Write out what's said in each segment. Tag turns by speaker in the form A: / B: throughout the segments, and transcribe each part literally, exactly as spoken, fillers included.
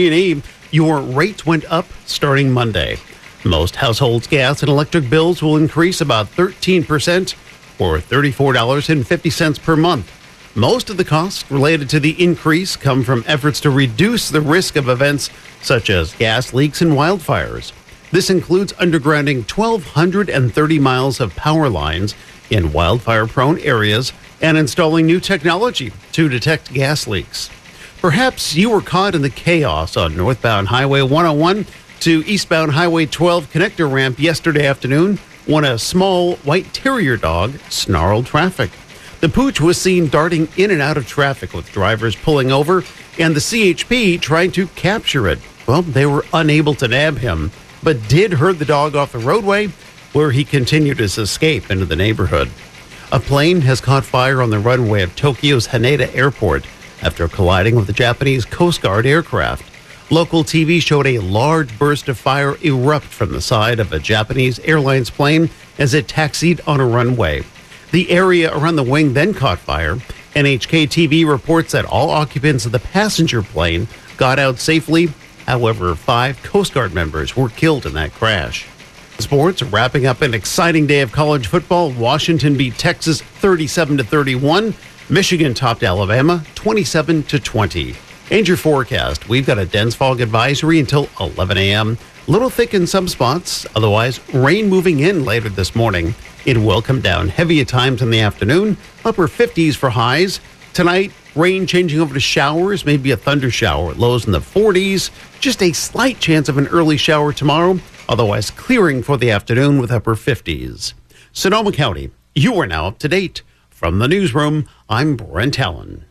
A: Your rate went up starting Monday. Most households' gas and electric bills will increase about thirteen percent or thirty-four dollars and fifty cents per month. Most of the costs related to the increase come from efforts to reduce the risk of events such as gas leaks and wildfires. This includes undergrounding one thousand two hundred thirty miles of power lines in wildfire-prone areas and installing new technology to detect gas leaks. Perhaps you were caught in the chaos on northbound Highway one oh one to eastbound Highway twelve connector ramp yesterday afternoon when a small white terrier dog snarled traffic. The pooch was seen darting in and out of traffic with drivers pulling over and the C H P trying to capture it. Well, they were unable to nab him, but did herd the dog off the roadway where he continued his escape into the neighborhood. A plane has caught fire on the runway of Tokyo's Haneda Airport after colliding with a Japanese Coast Guard aircraft. Local T V showed a large burst of fire erupt from the side of a Japanese Airlines plane as it taxied on a runway. The area around the wing then caught fire. N H K T V reports that all occupants of the passenger plane got out safely. However, five Coast Guard members were killed in that crash. Sports, wrapping up an exciting day of college football. Washington beat Texas thirty-seven to thirty-one. Michigan topped Alabama twenty-seven to twenty. And your forecast, we've got a dense fog advisory until eleven a.m. Little thick in some spots, otherwise rain moving in later this morning. It will come down heavy at times in the afternoon, upper fifties for highs. Tonight, rain changing over to showers, maybe a thunder shower, lows in the forties. Just a slight chance of an early shower tomorrow, otherwise clearing for the afternoon with upper fifties. Sonoma County, you are now up to date. From the newsroom, I'm Brent Allen.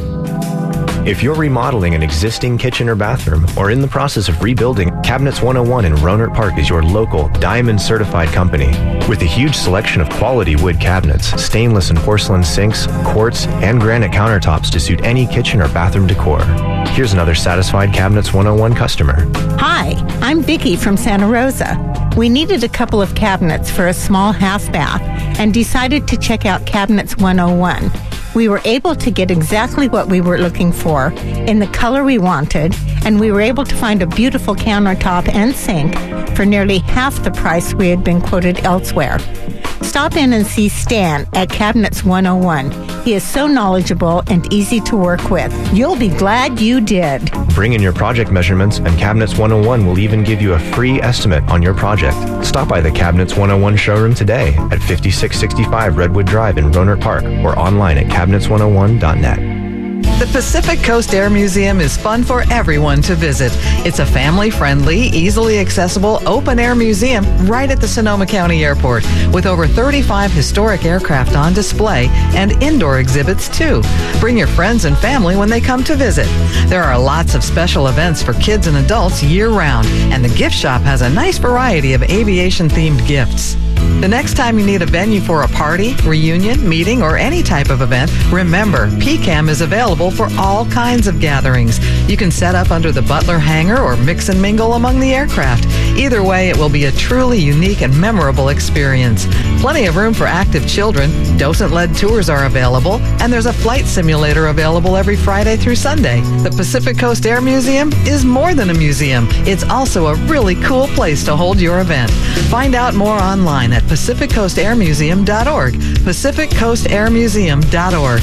B: If you're remodeling an existing kitchen or bathroom or in the process of rebuilding, Cabinets one oh one in Rohnert Park is your local Diamond certified company. With a huge selection of quality wood cabinets, stainless and porcelain sinks, quartz, and granite countertops to suit any kitchen or bathroom decor. Here's another satisfied Cabinets one oh one customer.
C: Hi, I'm Vicki from Santa Rosa. We needed a couple of cabinets for a small half bath and decided to check out Cabinets one oh one. We were able to get exactly what we were looking for in the color we wanted, and we were able to find a beautiful countertop and sink for nearly half the price we had been quoted elsewhere. Stop in and see Stan at Cabinets one oh one. He is so knowledgeable and easy to work with. You'll be glad you did.
B: Bring in your project measurements, and Cabinets one oh one will even give you a free estimate on your project. Stop by the Cabinets one oh one showroom today at fifty-six sixty-five Redwood Drive in Rohnert Park or online at cabinets one oh one dot net.
D: The Pacific Coast Air Museum is fun for everyone to visit. It's a family-friendly, easily accessible, open-air museum right at the Sonoma County Airport with over thirty-five historic aircraft on display and indoor exhibits, too. Bring your friends and family when they come to visit. There are lots of special events for kids and adults year-round, and the gift shop has a nice variety of aviation-themed gifts. The next time you need a venue for a party, reunion, meeting, or any type of event, remember, P CAM is available for all kinds of gatherings. You can set up under the Butler hangar or mix and mingle among the aircraft. Either way, it will be a truly unique and memorable experience. Plenty of room for active children, docent-led tours are available, and there's a flight simulator available every Friday through Sunday. The Pacific Coast Air Museum is more than a museum. It's also a really cool place to hold your event. Find out more online at pacific coast air museum dot org. pacific coast air museum dot org.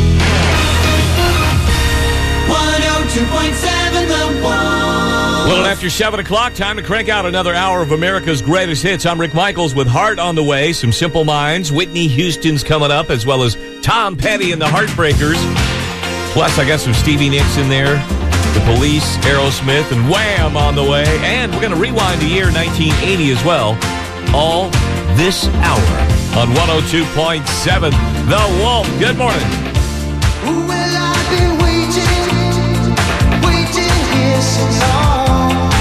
E: one oh two point seven The Wolf.
F: A little after seven o'clock, time to crank out another hour of America's Greatest Hits. I'm Rick Michaels with Heart on the way, some Simple Minds, Whitney Houston's coming up, as well as Tom Petty and the Heartbreakers. Plus, I got some Stevie Nicks in there, The Police, Aerosmith, and Wham on the way. And we're going to rewind the year nineteen eighty as well. All this hour on one oh two point seven The Wolf. Good morning.
E: Well, I've been waiting, waiting here so long,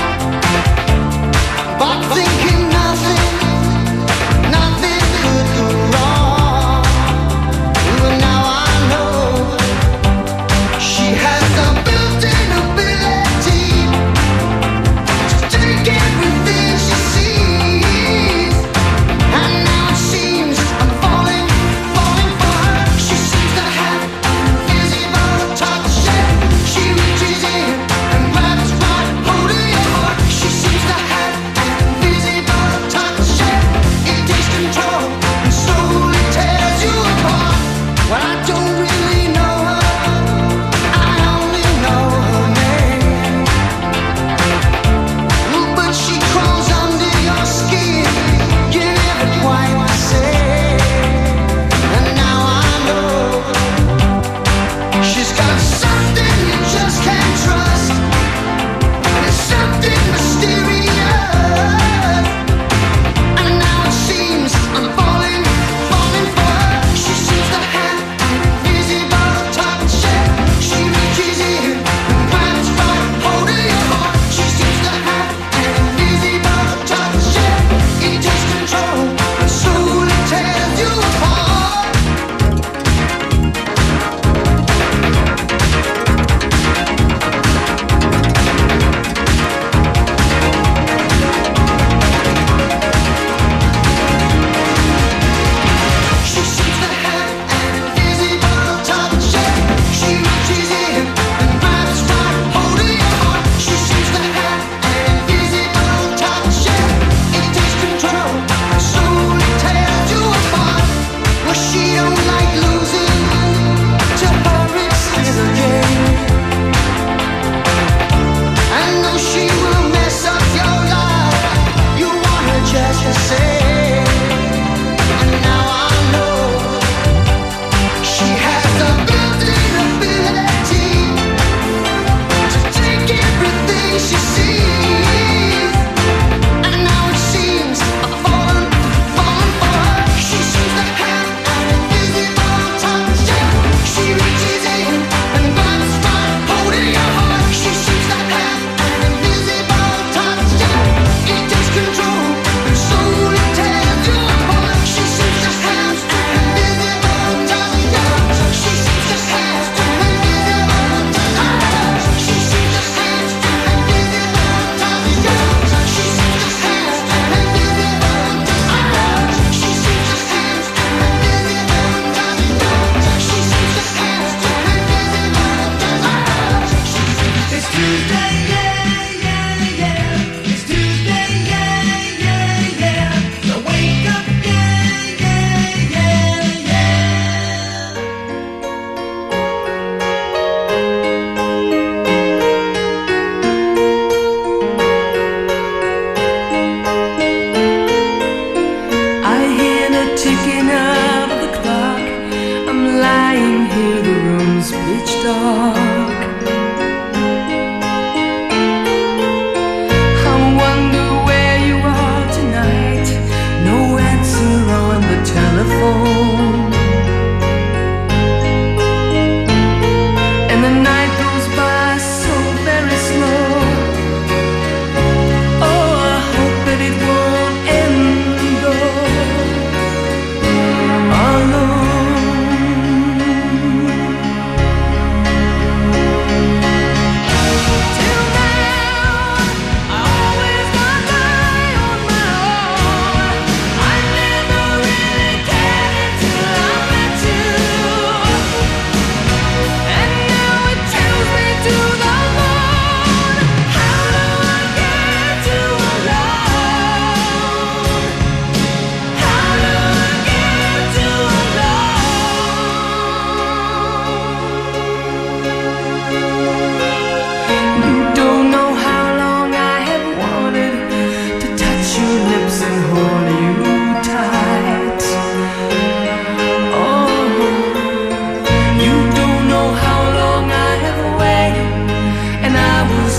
E: but thinking nothing, nothing could go wrong. Well, now I know she has a built-in ability to take everything she sees, and now it seems I'm falling, falling for her. She sees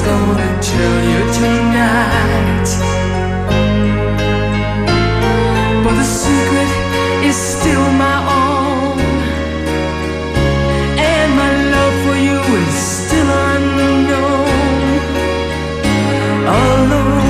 E: gonna tell you tonight, but the secret is still my own, and my love for you is still unknown, alone.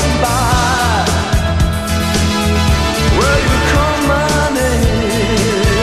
E: Well, you call my name.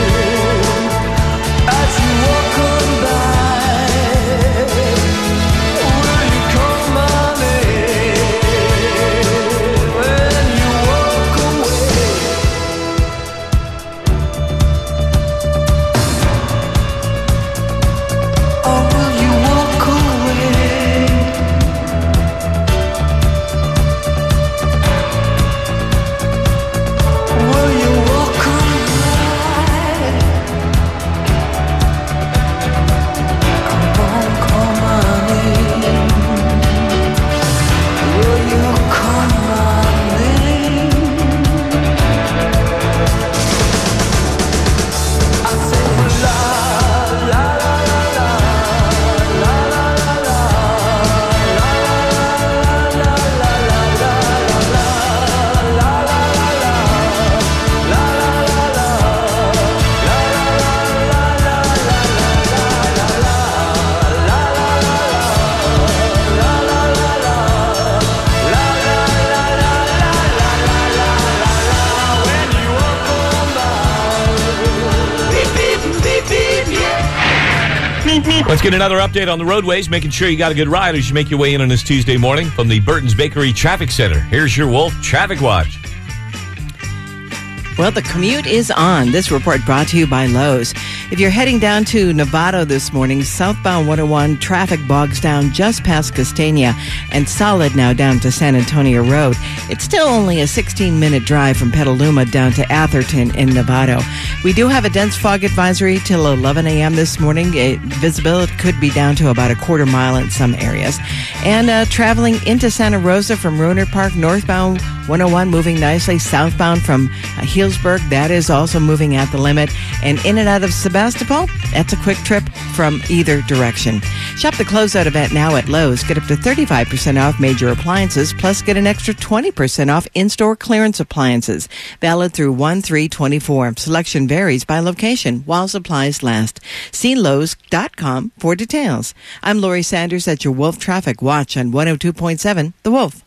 F: Let's get another update on the roadways, making sure you got a good ride as you make your way in on this Tuesday morning from the Burton's Bakery Traffic Center. Here's your Wolf Traffic Watch.
G: Well, the commute is on. This report brought to you by Lowe's. If you're heading down to Novato this morning, southbound one oh one traffic bogs down just past Castaigne and solid now down to San Antonio Road. It's still only a sixteen-minute drive from Petaluma down to Atherton in Novato. We do have a dense fog advisory till eleven a.m. this morning. It, visibility could be down to about a quarter mile in some areas. And uh, traveling into Santa Rosa from Rohnert Park, northbound one oh one moving nicely. Southbound from uh, Healdsburg, that is also moving at the limit. And in and out of Sebastopol, that's a quick trip from either direction. Shop the closeout event now at Lowe's. Get up to thirty-five percent off major appliances, plus get an extra twenty percent off in-store clearance appliances. Valid through one three twenty-four. Selection varies by location while supplies last. See Lowe's dot com for details. I'm Lori Sanders at your Wolf Traffic Watch on one oh two point seven The Wolf.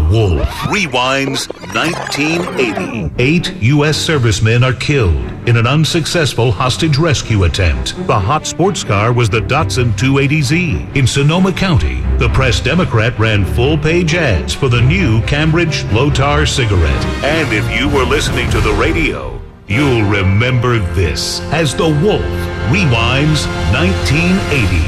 H: Wolf rewinds nineteen eighty. Eight U S servicemen are killed in an unsuccessful hostage rescue attempt. The hot sports car was the Datsun two eighty Z. In Sonoma County, the Press Democrat ran full-page ads for the new Cambridge low-tar cigarette. And if you were listening to the radio, you'll remember this as The Wolf rewinds nineteen eighty.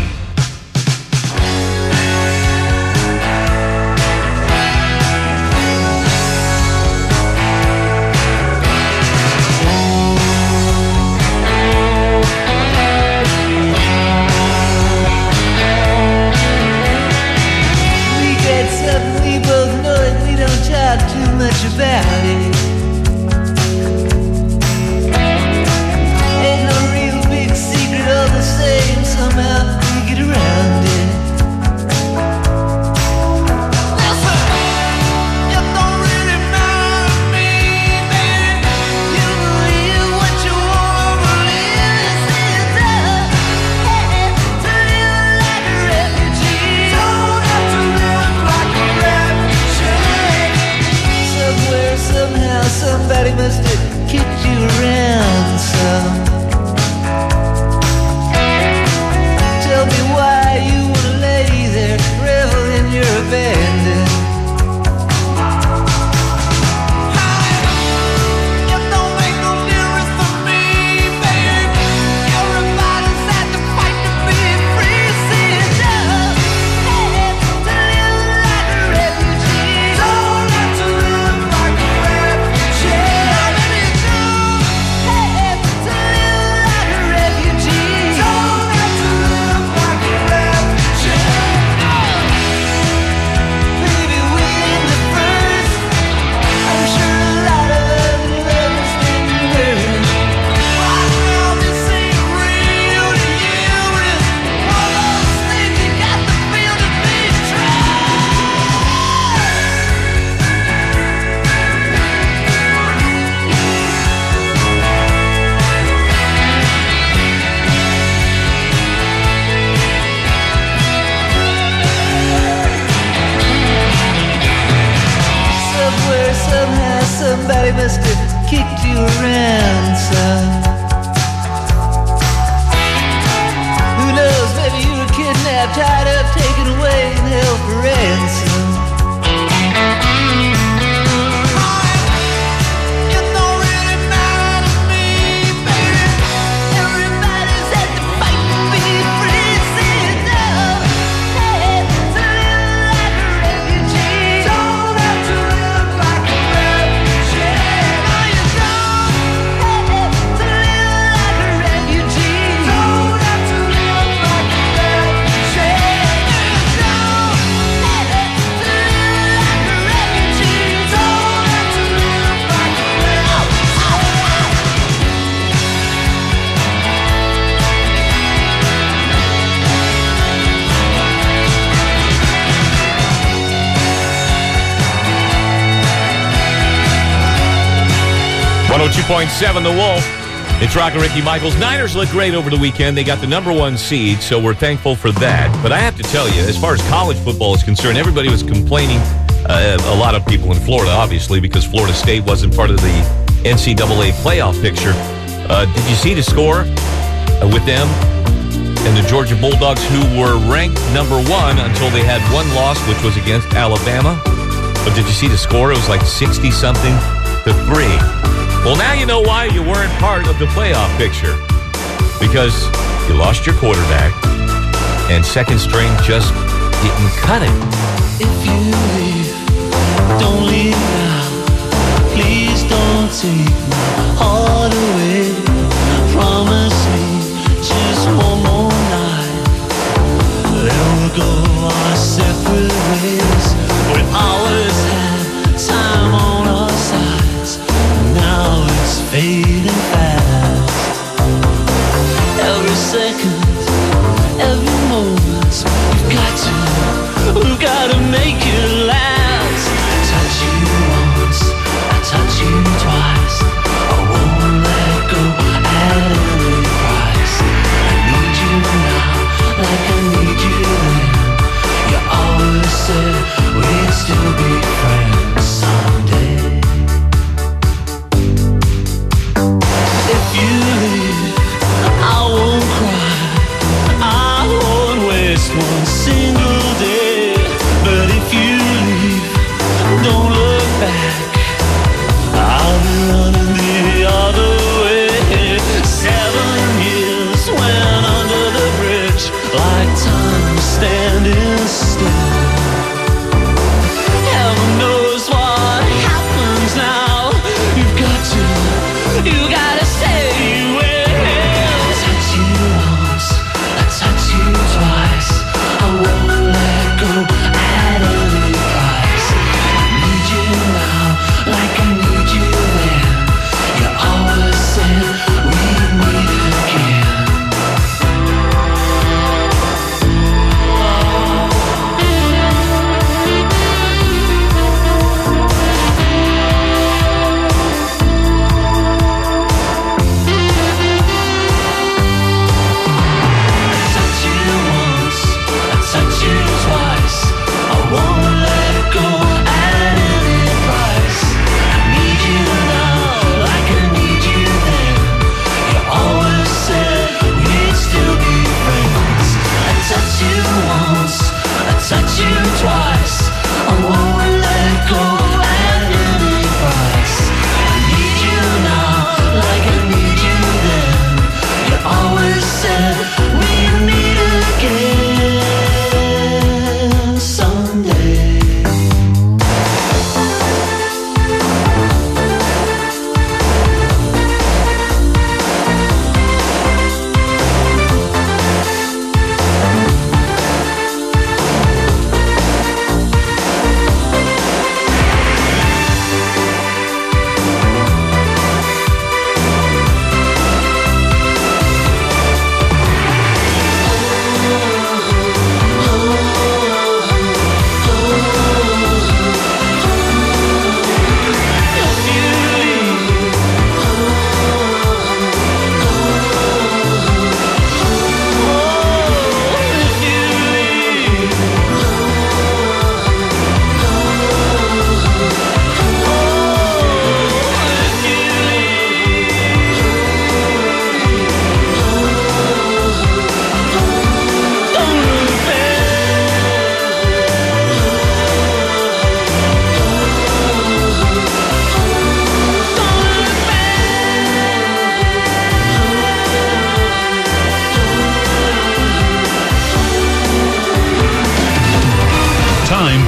I: About it. Ain't no real big secret, all the same. Somehow we get around it. Listen, it don't really matter to me, baby. You believe what you want to believe. This is up. Hey, to live like a refugee. Don't have to live like a refugee. Somewhere, somehow, somebody must have kicked you around some. Tell me why you wanna lay there, revel in your abandon. It don't make no difference to me, baby. Everybody's had to fight to be free. See it up. Hey, to live like a refugee. Don't have to live like a refugee. Let me go. Hey, to live like a refugee. Don't have to live like a refugee. Baby, we ain't the first. I'm sure a lot of other lovers didn't hurt. Right now, this ain't real to you. It's one of those things you got to feel to be true. Somewhere, somehow, somebody must have kicked you around some. Who knows, maybe you were kidnapped, tied up, taken away, and held for ransom. It don't really matter to me, baby. Everybody's had to fight to be free. See it up. Hey, to live like a refugee. Don't have to live like a refugee. No, you don't. Hey, to live like a refugee. Don't have to live like a refugee. No, you don't. Hey, to live like a refugee. Don't have to live like a
F: one oh two point seven The Wolf. It's Rock and Ricky Michaels. Niners look great over the weekend. They got the number one seed, so we're thankful for that. But I have to tell you, as far as college football is concerned, everybody was complaining, uh, a lot of people in Florida, obviously, because Florida State wasn't part of the N C double A playoff picture. Uh, did you see the score uh, with them and the Georgia Bulldogs, who were ranked number one until they had one loss, which was against Alabama? But did you see the score? It was like sixty-something to three. Well, now you know why you weren't part of the playoff picture. Because you lost your quarterback, and second string just didn't cut it.
I: If you leave, don't leave now. Please don't take my heart away. Promise me just one more night. Then we'll go our separate ways. We always had time on our sides. Now it's fading fast. Every second, every moment, we've got to, we've got to make it last. Touch you once, I touch you twice. I won't let go.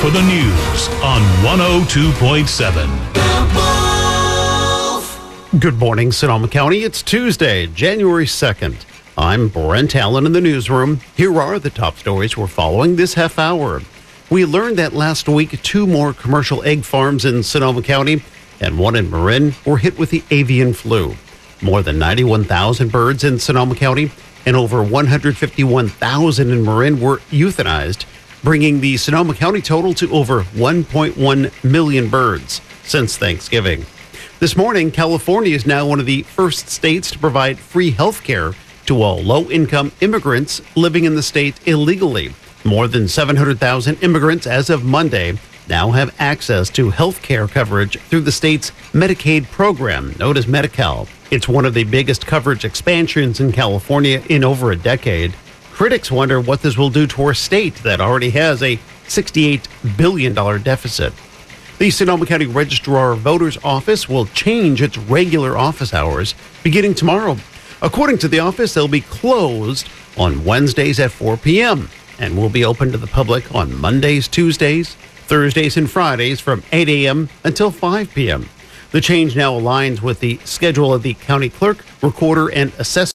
H: for the news on one oh two point seven.
A: Good morning, Sonoma County. It's Tuesday, January second. I'm Brent Allen in the newsroom. Here are the top stories we're following this half hour. We learned that last week, two more commercial egg farms in Sonoma County and one in Marin were hit with the avian flu. More than ninety-one thousand birds in Sonoma County and over one hundred fifty-one thousand in Marin were euthanized, bringing the Sonoma County total to over one point one million birds since Thanksgiving. This morning, California is now one of the first states to provide free health care to all low-income immigrants living in the state illegally. More than seven hundred thousand immigrants as of Monday now have access to health care coverage through the state's Medicaid program, known as Medi-Cal. It's one of the biggest coverage expansions in California in over a decade. Critics wonder what this will do to our state that already has a sixty-eight billion dollars deficit. The Sonoma County Registrar Voters Office will change its regular office hours beginning tomorrow. According to the office, they'll be closed on Wednesdays at four p.m. and will be open to the public on Mondays, Tuesdays, Thursdays, and Fridays from eight a.m. until five p.m. The change now aligns with the schedule of the county clerk, recorder, and assessor.